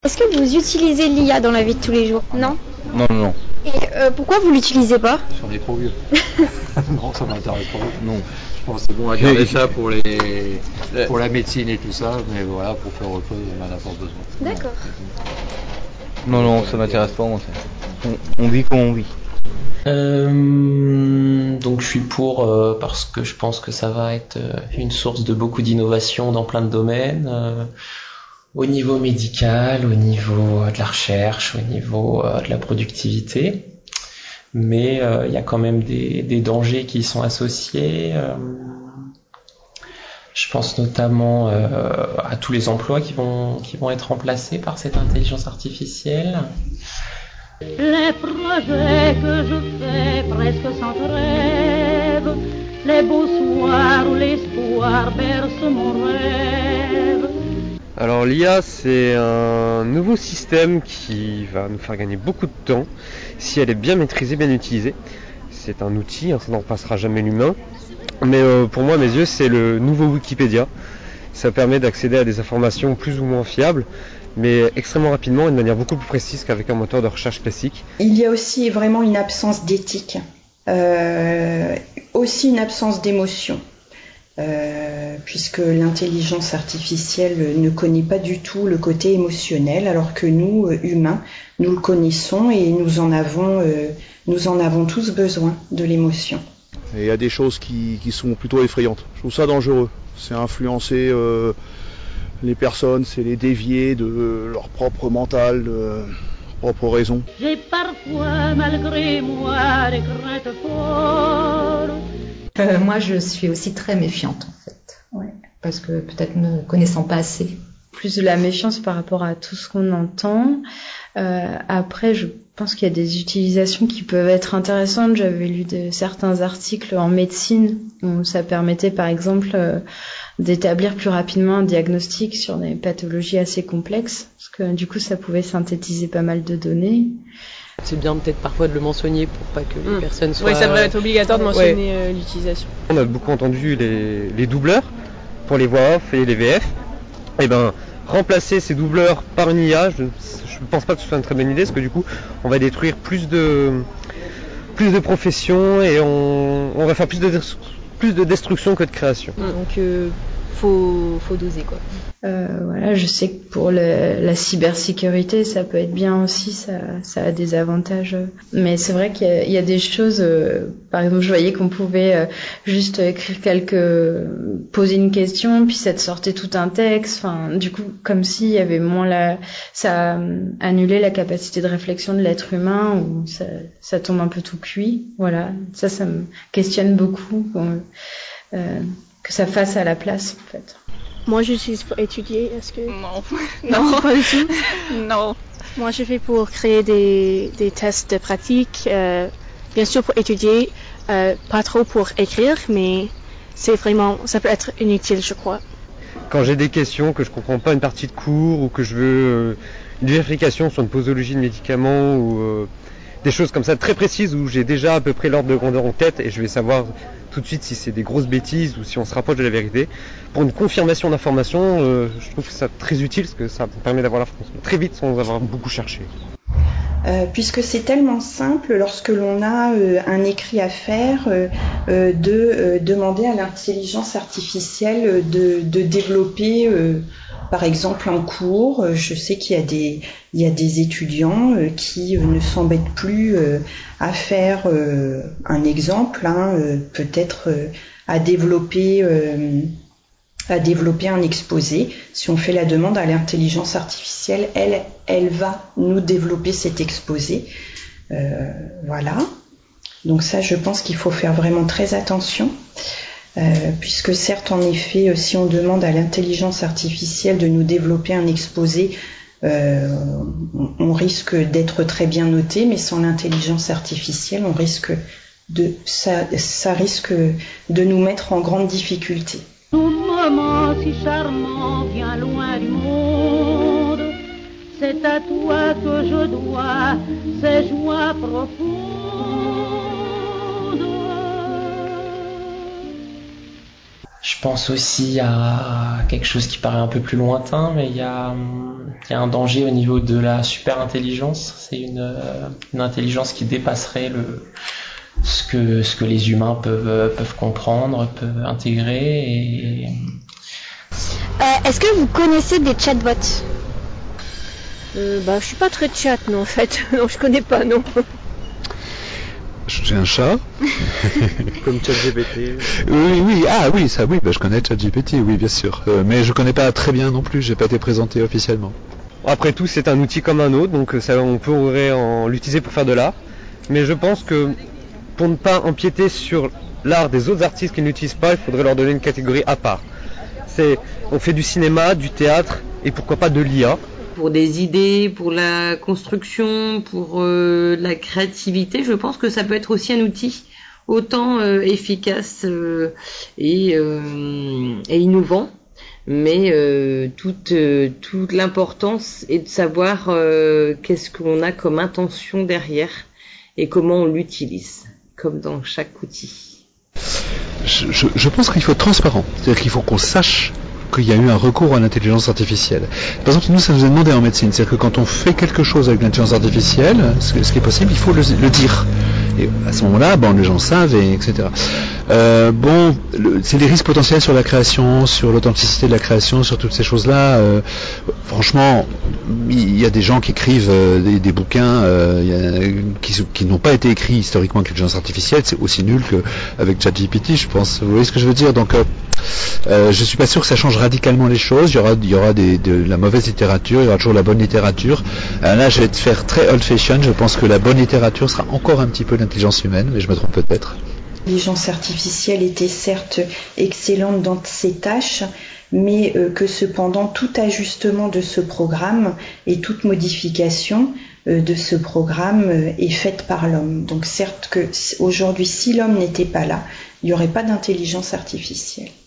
Est-ce que vous utilisez l'IA dans la vie de tous les jours? Non. Non. Et pourquoi vous l'utilisez pas? On est trop vieux. Non, ça m'intéresse pas. Non. Je pense que c'est bon à garder ça pour la médecine et tout ça, mais voilà, pour faire autre chose, on en a pas besoin. D'accord. Non, ça m'intéresse pas en fait. On vit comme on vit. Donc je suis pour parce que je pense que ça va être une source de beaucoup d'innovation dans plein de domaines, au niveau médical, au niveau de la recherche, au niveau de la productivité. Mais il y a quand même des dangers qui y sont associés. Je pense notamment à tous les emplois qui vont être remplacés par cette intelligence artificielle. Les projets que je fais presque sans trêve, les beaux soirs où l'espoir berce mon rêve. Alors l'IA, c'est un nouveau système qui va nous faire gagner beaucoup de temps si elle est bien maîtrisée, bien utilisée. C'est un outil, ça n'en passera jamais l'humain. Mais pour moi, à mes yeux, c'est le nouveau Wikipédia. Ça permet d'accéder à des informations plus ou moins fiables, mais extrêmement rapidement et de manière beaucoup plus précise qu'avec un moteur de recherche classique. Il y a aussi vraiment une absence d'éthique, aussi une absence d'émotion, puisque l'intelligence artificielle ne connaît pas du tout le côté émotionnel, alors que nous, humains, nous le connaissons et nous en avons tous besoin de l'émotion. Et il y a des choses qui sont plutôt effrayantes. Je trouve ça dangereux. C'est influencer les personnes, c'est les dévier de leur propre mental, de leur propre raison. J'ai parfois, malgré moi, des craintes folles. Moi, je suis aussi très méfiante, en fait. Ouais. Parce que peut-être ne connaissant pas assez. Plus de la méfiance par rapport à tout ce qu'on entend. Après, je pense qu'il y a des utilisations qui peuvent être intéressantes. J'avais lu certains articles en médecine où ça permettait, par exemple, d'établir plus rapidement un diagnostic sur des pathologies assez complexes, parce que du coup, ça pouvait synthétiser pas mal de données. C'est bien peut-être parfois de le mentionner pour pas que les personnes soient... Oui, ça devrait être obligatoire de mentionner l'utilisation. On a beaucoup entendu les doubleurs pour les voix off et les VF. Et ben, remplacer ces doubleurs par une IA, je ne pense pas que ce soit une très bonne idée, parce que du coup, on va détruire plus de professions et on va faire plus de destruction que de création. Donc, faut doser quoi. Voilà, je sais que pour la cybersécurité, ça peut être bien aussi, ça a des avantages. Mais c'est vrai qu'il y a des choses, par exemple, je voyais qu'on pouvait juste écrire poser une question, puis ça te sortait tout un texte. Enfin, du coup, comme s'il y avait moins ça annulait la capacité de réflexion de l'être humain, où ça tombe un peu tout cuit. Voilà, ça me questionne beaucoup. Que ça fasse à la place, en fait. Moi, j'utilise pour étudier. Est-ce que... Non, pas du tout. Non. Moi, je fais pour créer des tests de pratique. Bien sûr pour étudier, pas trop pour écrire, mais ça peut être inutile, je crois. Quand j'ai des questions, que je comprends pas une partie de cours ou que je veux une vérification sur une posologie de médicaments ou des choses comme ça très précises où j'ai déjà à peu près l'ordre de grandeur en tête et je vais savoir tout de suite si c'est des grosses bêtises ou si on se rapproche de la vérité. Pour une confirmation d'information, je trouve que c'est très utile parce que ça permet d'avoir l'information très vite sans avoir beaucoup cherché. Puisque c'est tellement simple lorsque l'on a un écrit à faire de demander à l'intelligence artificielle de développer par exemple en cours. Je sais qu'il y a des étudiants qui ne s'embêtent plus à faire un exemple, peut-être à développer un exposé. Si on fait la demande à l'intelligence artificielle, elle va nous développer cet exposé. Voilà. Donc ça, je pense qu'il faut faire vraiment très attention, puisque certes, en effet, si on demande à l'intelligence artificielle de nous développer un exposé, on risque d'être très bien noté, mais sans l'intelligence artificielle, ça risque de nous mettre en grande difficulté. Tout moment si charmant vient loin du monde, c'est à toi que je dois ces joies profondes. Je pense aussi à quelque chose qui paraît un peu plus lointain, mais il y a un danger au niveau de la super-intelligence. C'est une intelligence qui dépasserait ce que les humains peuvent comprendre, peuvent intégrer. Est-ce que vous connaissez des chatbots? Je suis pas très chat, non, en fait. Non, je connais pas, non. J'ai un chat. Comme ChatGPT. Oui, je connais ChatGPT, oui, bien sûr. Mais je connais pas très bien non plus, j'ai pas été présenté officiellement. Après tout, c'est un outil comme un autre, donc on pourrait l'utiliser pour faire de l'art. Mais je pense que pour ne pas empiéter sur l'art des autres artistes qui ne l'utilisent pas, il faudrait leur donner une catégorie à part. On fait du cinéma, du théâtre et pourquoi pas de l'IA. Pour des idées, pour la construction, pour la créativité, je pense que ça peut être aussi un outil autant efficace et innovant. Mais toute l'importance est de savoir qu'est-ce qu'on a comme intention derrière et comment on l'utilise, comme dans chaque outil. Je pense qu'il faut être transparent, c'est-à-dire qu'il faut qu'on sache qu'il y a eu un recours à l'intelligence artificielle. Par exemple, nous, ça nous est demandé en médecine, c'est-à-dire que quand on fait quelque chose avec l'intelligence artificielle, ce qui est possible, il faut le dire. Et à ce moment-là, les gens savent, etc. C'est les risques potentiels sur la création, sur l'authenticité de la création, sur toutes ces choses-là. Franchement, il y a des gens qui écrivent des bouquins qui n'ont pas été écrits historiquement avec l'intelligence artificielle. C'est aussi nul qu'avec ChatGPT, je pense. Vous voyez ce que je veux dire? Donc, je suis pas sûr que ça change radicalement les choses. Il y aura de la mauvaise littérature, il y aura toujours la bonne littérature. Là, je vais te faire très old-fashioned. Je pense que la bonne littérature sera encore un petit peu l'intelligence humaine, mais je me trompe peut-être. L'intelligence artificielle était certes excellente dans ses tâches, mais que cependant tout ajustement de ce programme et toute modification de ce programme est faite par l'homme. Donc certes que aujourd'hui, si l'homme n'était pas là, il n'y aurait pas d'intelligence artificielle.